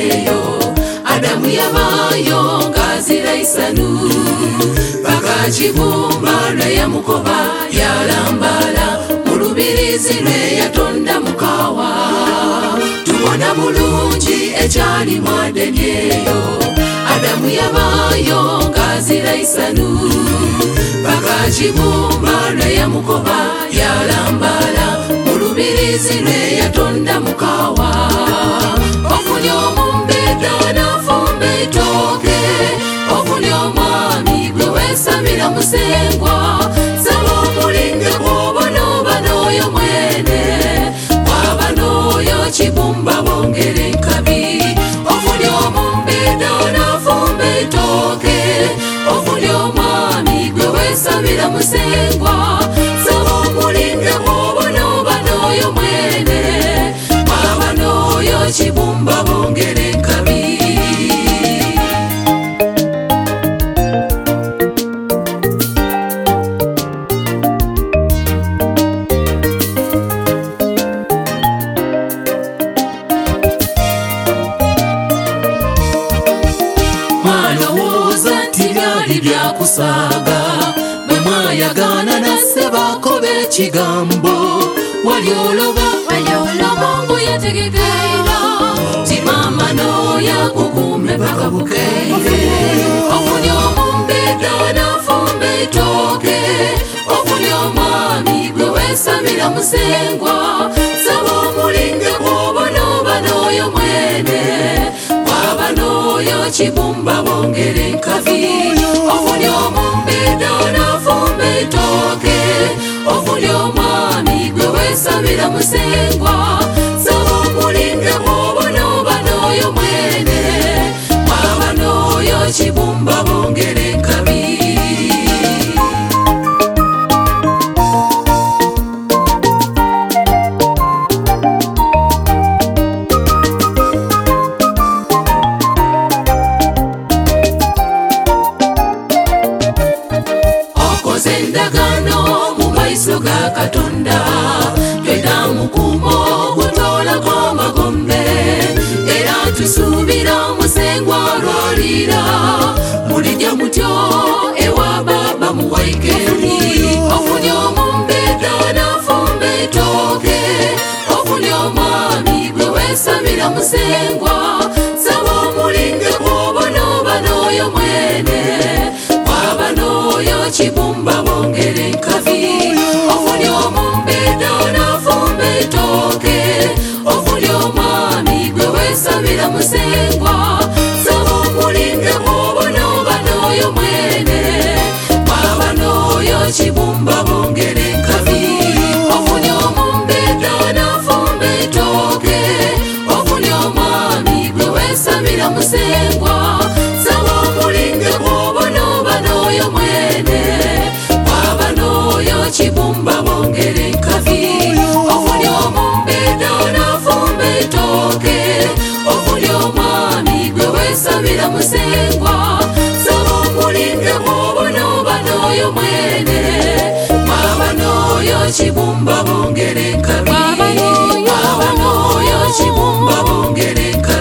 eyo Adamu yabayo ngazira isanu paka kibumba lwe yamukoba yalambala mu lubirizi lwe yatonda mukawa tubona bulungi ekyali mu Adeni eyo Adamu yabayo ngazira isanu paka kibumba lwe yamukoba yalambala mu lubirizi lwe yatonda mukawa ofulya omumbeda n'afumba ettooke ofulya omwami gwe weesabira musengwa saba omulinge bw'obona oba n'oyo mwene bw'aba n'oyo kibumba bongere enkabi ofulya omumbeda n'afumba ettooke ofulya omwami gwe weesabira musengwa saba omulinge bw'obona oba n'oyo mwene bw'aba n'oyo kibumba bongere enkabi mwalowooza nti byali byakusaaga bwe mwayagana nasse bakoba ekigambo wali oloba ngu yategekeera ti maama n'oya kukume paka bukeire ofulya omumbeda n'afumba ettooke ofulya omwami gwe weesabira musengwa saba omulinge bw'obona oba n'oyo mwene bw'aba n'oyo kibumba bongere enkabi ofulya omumbeda n'afumba ettooke ofulya omwami gwe weesabira musengwa saba omulinge bw'obona oba n'oyo mwene bw'aba n'oyo kibumba bongere enkabi okoze endagaano mu maiso ga Katonda twedamukuuma okutoolako amagombe era tusuubira musengwa lwalira mulijja mutyo ewa baba muwaikeri ofulya omumbeda n'afumba ettooke ofulya omwami gwe weesabira musengwa saba omulinge bw'obona oba n'oyo mwene bw'aba n'oyo kibumba bongere enkabi ofulya omumbeda n'afumba ettooke ofulya omwami gwe weesabira musengwa saba omulinge bw'obona oba n'oyo mwene bw'aba n'oyo kibumba bongere enkabi ofulya omumbeda n'afumba ettooke ofulya omwami gwe weesabira musengwa saba omulinge bw'obona oba n'oyo mwene bw'aba n'oyo kibumba bongere enkabi ofulya omumbeda n'afumba ettooke ofulya omwami gwe weesabira musengwa saba omulinge bw'obona oba n'oyo mwene bw'aba n'oyo kibumba bongere enkabi bw'aba n'oyo kibumba bongere enkabi